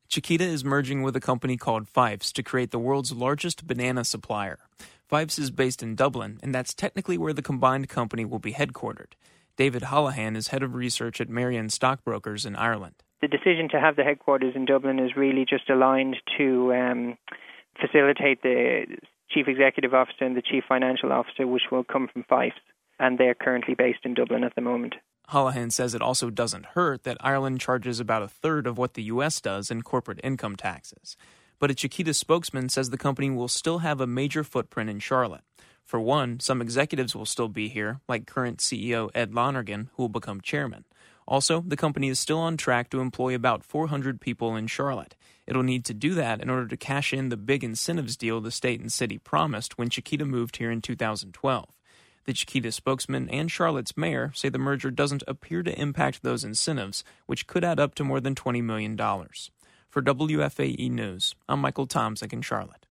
Chiquita is merging with a company called Fifes to create the world's largest banana supplier. Fifes is based in Dublin, and that's technically where the combined company will be headquartered. David Holohan is head of research at Marion Stockbrokers in Ireland. The decision to have the headquarters in Dublin is really just aligned to facilitate the Chief Executive Officer and the Chief Financial Officer, which will come from Fifes, and they're currently based in Dublin at the moment. Holohan says it also doesn't hurt that Ireland charges about a third of what the U.S. does in corporate income taxes. But a Chiquita spokesman says the company will still have a major footprint in Charlotte. For one, some executives will still be here, like current CEO Ed Lonergan, who will become chairman. Also, the company is still on track to employ about 400 people in Charlotte. It'll need to do that in order to cash in the big incentives deal the state and city promised when Chiquita moved here in 2012. The Chiquita spokesman and Charlotte's mayor say the merger doesn't appear to impact those incentives, which could add up to more than $20 million. For WFAE News, I'm Michael Tomczyk in Charlotte.